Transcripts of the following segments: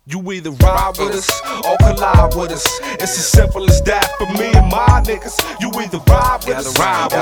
You either ride with us or collide with us. It's as simple as that for me and my niggas. You either ride with us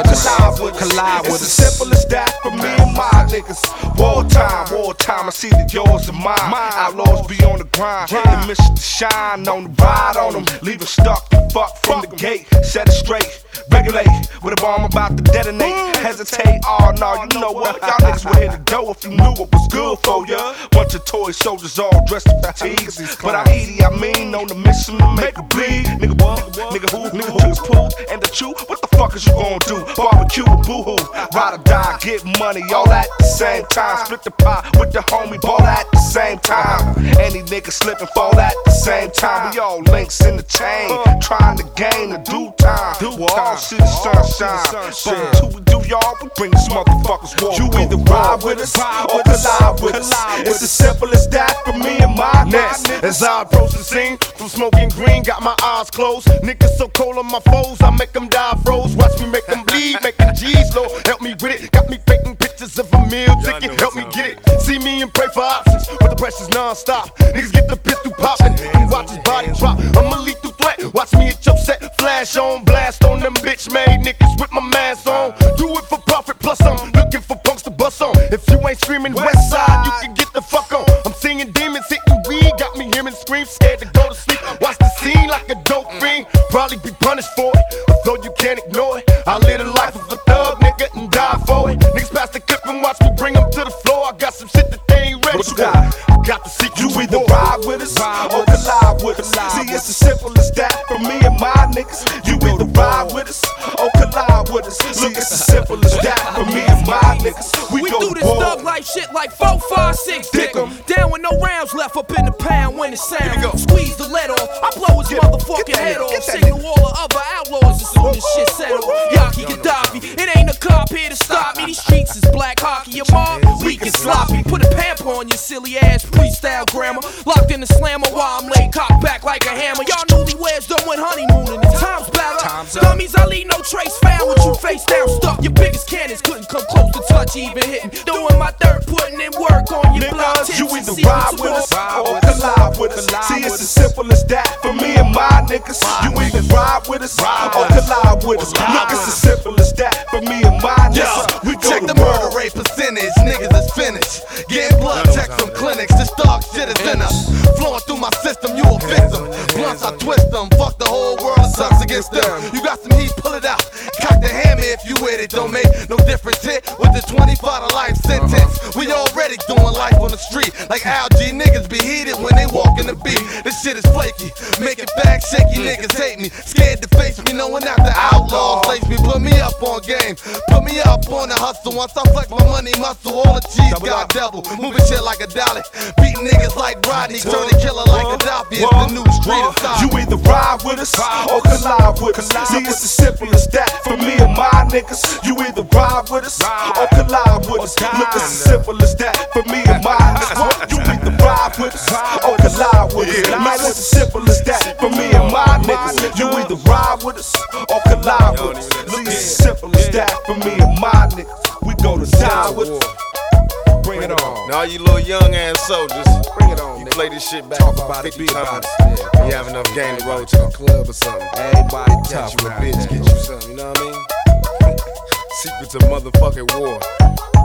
or collide with us. It's as simple as that for me and my niggas. Wartime, I see the yours and mine. Outlaws be on the grind, the mission to shine on the ride on them. Leave them stuck and fuck from the gate. Set it straight, regulate with a bomb about to detonate. Hesitate, oh no, you know what? Y'all niggas would hit the dough if you knew what was good for ya. Bunch of toy soldiers all dressed in fatigues. But I mean on the mission to make a bleed. Nigga what? Nigga who? Nigga who's pool and the chew? What the fuck is you gon' do? Barbecue and boo-hoo. Ride or die, get money all at the same time. Split the pie with the homie, ball at the same time. Any nigga slip and fall at the same time. We all links in the chain, trying to gain the due time. Well, all shit is sunshine. But until we do y'all, we bring this motherfuckers walk. You either ride with us or collide with us. It's as simple as that for me and my niggas. As I approach the scene, from smoking green, got my eyes closed. Niggas so cold on my foes, I make them die froze. Watch me make them bleed, making G's low. Help me with it, got me painting pictures of a meal ticket. Help me get it, see me and pray for options, but the pressure's non-stop. Niggas get the pistol popping, and watch his body drop. I'm a lethal threat, watch me hit your set. Flash on, blast on them bitch-made niggas with my mask on. Do it for profit, plus I'm looking for punks to bust on. If you ain't screaming west side, you can get the fuck on. I'm seeing demons hitting weed, got me hearing screams, scared to go to sleep. Watch the scene like a dope fiend, probably be punished for it, although you can't ignore it. I live the life of a thug nigga and die for it. Niggas pass the clip and watch me bring them to the floor. I got some shit that they ain't ready for. I got the secret. You either ride with us or collide with us. See, it's as simple as that for me and my niggas. You either ride with us or collide with us. See, it's as simple as that for me and my niggas. We do this thug life shit like 4, 5, 6 dick 'em. Down with no rounds left up in the pound when it sound. Squeeze the lead off, I blow his motherfucking head off. Signal all the other outlaws as soon as shit settle. Yaki Gaddafi, it ain't a cop here to stop me. These streets is black hockey, your mom weak and sloppy. Put a pamper on your silly ass freestyle grammar. Locked in the slammer while I'm laid cocked back like a hammer. Y'all newlyweds done went honeymooning and time's better. Dummies, I leave no trace found with you face down stuck. Your biggest cannons couldn't come close to touch even hitting. Doing my dirt, putting in work on your block tips. You either ride with us or collide with us. See, it's as simple as that for me and my niggas. You either ride with us or collide with us. Look, it's as simple as that for me and my niggas. We go check the murder rate percentage, niggas is finished. Getting blood checks from clinics, this dog shit is in us. Flowing through my system, you a victim. Blunts, I twist them, fuck the whole world, it sucks against them. You got some heat, pull it out. Cock the hammer if you with it, don't make no difference hit with the 25 to life sentence. We already doing life on the street, like algae, niggas be heated when they walk in the beat. This shit is flaky, make it back shaky, niggas hate me. Scared to face me, knowing that the outlaws lace me. Put me up on game, put me up on the hustle. Once I flex my money muscle, all the cheese got double. Moving shit like a dolly, beating niggas like Rodney, turn the killer like Gaddafi. It's the new street of style. You either ride with us or collide with us. See, it's as simple as that for me and my niggas. You either ride with us or collide with us. Look, it's as simple as that for me and my niggas. You either ride with us or collide with us. Man, it's as simple as that for me and my niggas. You either ride with us or collide with us. Look, it's as simple as that for me and my niggas. We go to die with us. Bring it on. Now you little young ass soldiers, Bring it on. you play this shit back Talk about about it, 50 be about times. it. Yeah. You have enough game to roll to the club or something. Everybody Get tough you a around bitch, there. get you something, you know what I mean? Secrets of motherfucking war.